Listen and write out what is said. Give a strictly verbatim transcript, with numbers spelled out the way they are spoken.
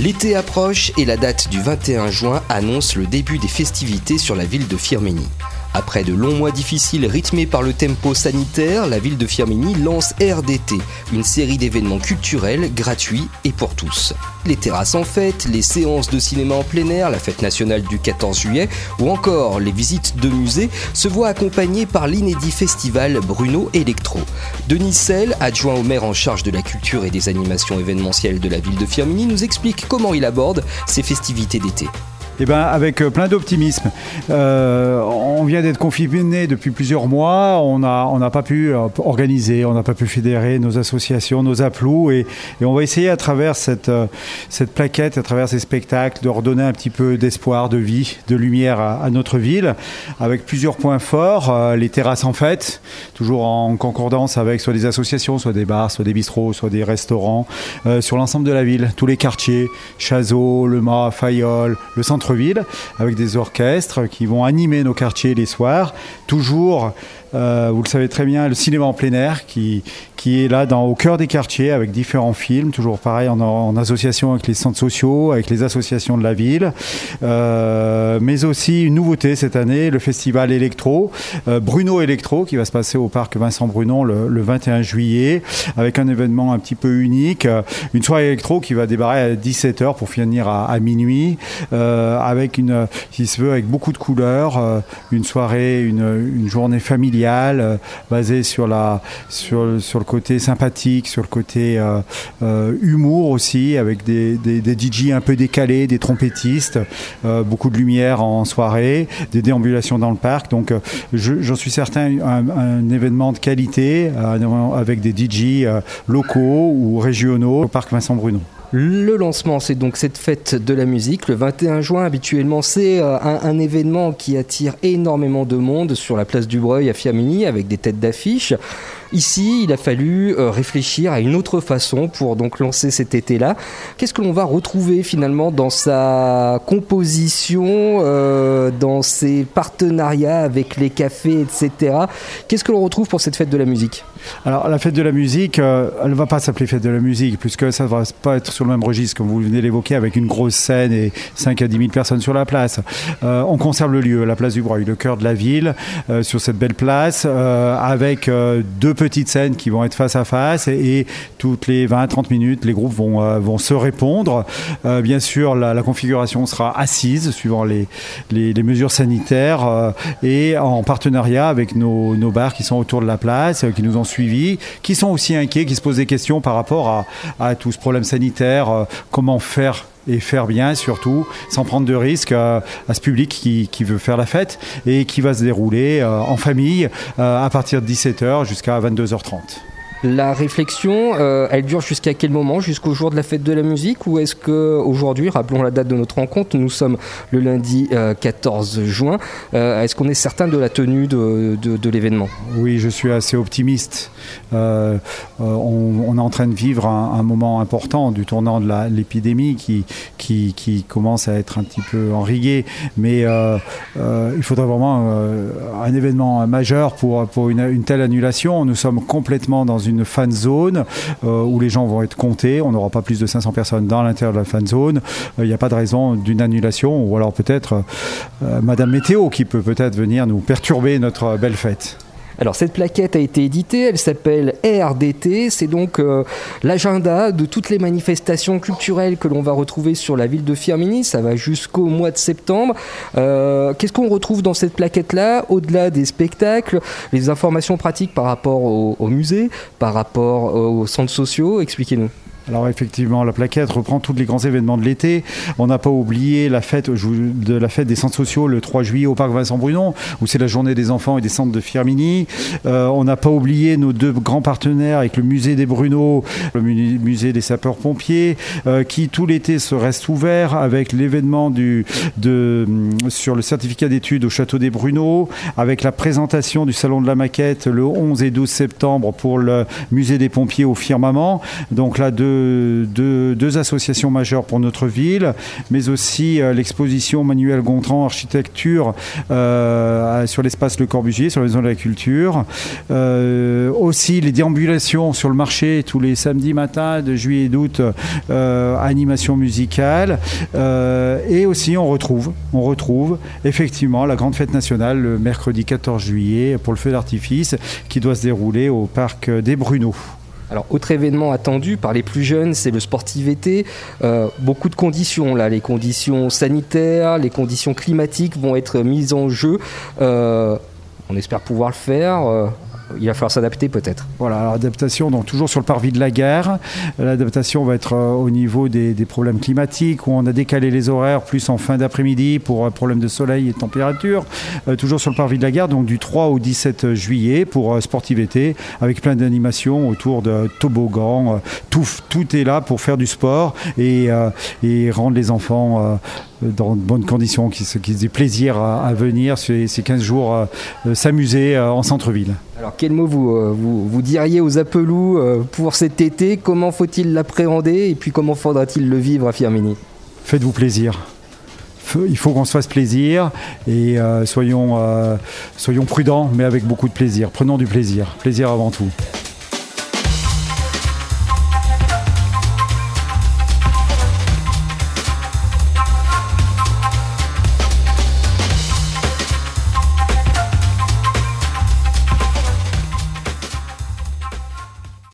L'été approche et la date du vingt et un juin annonce le début des festivités sur la ville de Firminy. Après de longs mois difficiles rythmés par le tempo sanitaire, la ville de Firminy lance R D T, une série d'événements culturels gratuits et pour tous. Les terrasses en fête, les séances de cinéma en plein air, la fête nationale du quatorze juillet ou encore les visites de musées se voient accompagnées par l'inédit festival Bruno Electro. Denis Selle, adjoint au maire en charge de la culture et des animations événementielles de la ville de Firminy, nous explique comment il aborde ces festivités d'été. Eh ben, avec plein d'optimisme. Euh, on vient d'être confinés depuis plusieurs mois, on n'a on n'a pas pu organiser, on n'a pas pu fédérer nos associations, nos aplous, et, et on va essayer à travers cette, cette plaquette, à travers ces spectacles, de redonner un petit peu d'espoir, de vie, de lumière à, à notre ville, avec plusieurs points forts, euh, les terrasses en fête, toujours en concordance avec soit des associations, soit des bars, soit des bistrots, soit des restaurants, euh, sur l'ensemble de la ville, tous les quartiers, Chazot, Le Mas, Fayolle, le centre ville, avec des orchestres qui vont animer nos quartiers les soirs. Toujours, euh, vous le savez très bien, le cinéma en plein air qui, qui est là dans, au cœur des quartiers avec différents films, toujours pareil en, en association avec les centres sociaux, avec les associations de la ville. Euh, mais aussi une nouveauté cette année, le festival Electro, euh, Bruno Electro, qui va se passer au parc Vincent Brunon le, le vingt et un juillet, avec un événement un petit peu unique, une soirée électro qui va démarrer à dix-sept heures pour finir à, à minuit. Euh, avec une, si se veut, avec beaucoup de couleurs, euh, une soirée, une, une journée familiale euh, basée sur la, sur, sur le côté sympathique, sur le côté euh, euh, humour aussi, avec des, des, des D J un peu décalés, des trompettistes, euh, beaucoup de lumière en soirée, des déambulations dans le parc. Donc, euh, je, j'en suis certain, un, un événement de qualité euh, avec des D J euh, locaux ou régionaux au parc Vincent Brunon. Le lancement, c'est donc cette fête de la musique, le vingt et un juin. Habituellement, c'est un, un événement qui attire énormément de monde sur la place du Breuil à Firminy, avec des têtes d'affiche. Ici, il a fallu euh, réfléchir à une autre façon pour donc lancer cet été-là. Qu'est-ce que l'on va retrouver finalement dans sa composition, euh, dans ses partenariats avec les cafés, et cetera. Qu'est-ce que l'on retrouve pour cette fête de la musique ? Alors, la fête de la musique, euh, elle ne va pas s'appeler fête de la musique, puisque ça ne va pas être sur le même registre, comme vous venez d'évoquer, avec une grosse scène et cinq à dix mille personnes sur la place. Euh, on conserve le lieu, la place du Breuil, le cœur de la ville, euh, sur cette belle place, euh, avec euh, deux petites scènes qui vont être face à face, et, et toutes les vingt à trente minutes, les groupes vont, euh, vont se répondre. Euh, bien sûr, la, la configuration sera assise, suivant les, les, les mesures sanitaires, euh, et en partenariat avec nos, nos bars qui sont autour de la place, euh, qui nous ont suivis, qui sont aussi inquiets, qui se posent des questions par rapport à, à tout ce problème sanitaire, euh, comment faire et faire bien surtout, sans prendre de risques euh, à ce public qui, qui veut faire la fête et qui va se dérouler euh, en famille euh, à partir de dix-sept heures jusqu'à vingt-deux heures trente. La réflexion, euh, elle dure jusqu'à quel moment ? Jusqu'au jour de la fête de la musique ? Ou est-ce qu'aujourd'hui, rappelons la date de notre rencontre, nous sommes le lundi euh, quatorze juin, euh, est-ce qu'on est certain de la tenue de, de, de l'événement ? Oui, je suis assez optimiste. Euh, on, on est en train de vivre un, un moment important du tournant de la, l'épidémie qui, qui, qui commence à être un petit peu enrayé. Mais euh, euh, il faudrait vraiment euh, un événement majeur pour, pour une, une telle annulation. Nous sommes complètement dans une une fan zone euh, où les gens vont être comptés. On n'aura pas plus de cinq cents personnes dans l'intérieur de la fan zone. Il euh, n'y a pas de raison d'une annulation, ou alors peut-être euh, Madame Météo qui peut peut-être venir nous perturber notre belle fête. Alors cette plaquette a été éditée, elle s'appelle R D T, c'est donc euh, l'agenda de toutes les manifestations culturelles que l'on va retrouver sur la ville de Firminy, ça va jusqu'au mois de septembre. Euh, qu'est-ce qu'on retrouve dans cette plaquette-là, au-delà des spectacles, les informations pratiques par rapport au, au musée, par rapport aux centres sociaux, expliquez-nous. Alors effectivement, la plaquette reprend tous les grands événements de l'été. On n'a pas oublié la fête de la fête des centres sociaux le trois juillet au parc Vincent Brunon, où c'est la journée des enfants et des centres de Firminy. Euh, on n'a pas oublié nos deux grands partenaires avec le musée des Bruneaux, le musée des sapeurs-pompiers, euh, qui tout l'été se reste ouvert avec l'événement du, de, sur le certificat d'études au château des Bruneaux, avec la présentation du salon de la maquette le onze et douze septembre pour le musée des pompiers au Firmament. Donc là, deux deux, deux, deux associations majeures pour notre ville, mais aussi euh, l'exposition Manuel Gontran Architecture euh, sur l'espace Le Corbusier, sur la maison de la culture. Euh, aussi les déambulations sur le marché tous les samedis matins de juillet et d'août, euh, animation musicale. Euh, et aussi on retrouve, on retrouve effectivement la grande fête nationale le mercredi quatorze juillet pour le feu d'artifice qui doit se dérouler au parc des Bruneaux. Alors, autre événement attendu par les plus jeunes, c'est le Sportiv-été. Euh, beaucoup de conditions, là, les conditions sanitaires, les conditions climatiques vont être mises en jeu. Euh, on espère pouvoir le faire. Euh, il va falloir s'adapter peut-être. Voilà, alors adaptation, donc toujours sur le parvis de la gare. L'adaptation va être euh, au niveau des, des problèmes climatiques, où on a décalé les horaires plus en fin d'après-midi pour euh, problèmes de soleil et de température. Euh, toujours sur le parvis de la gare, donc du trois au dix-sept juillet pour euh, Sportiv-été, avec plein d'animations autour de toboggans. Euh, tout, tout est là pour faire du sport et, euh, et rendre les enfants euh, dans de bonnes conditions, qu'ils se aient plaisir à, à venir ces, ces quinze jours euh, s'amuser euh, en centre-ville. Alors quel mot vous, euh, vous, vous diriez aux Apelous euh, pour cet été? Comment faut-il l'appréhender et puis comment faudra-t-il le vivre à Firminy? Faites-vous plaisir. Il faut qu'on se fasse plaisir et euh, soyons, euh, soyons prudents mais avec beaucoup de plaisir. Prenons du plaisir. Plaisir avant tout.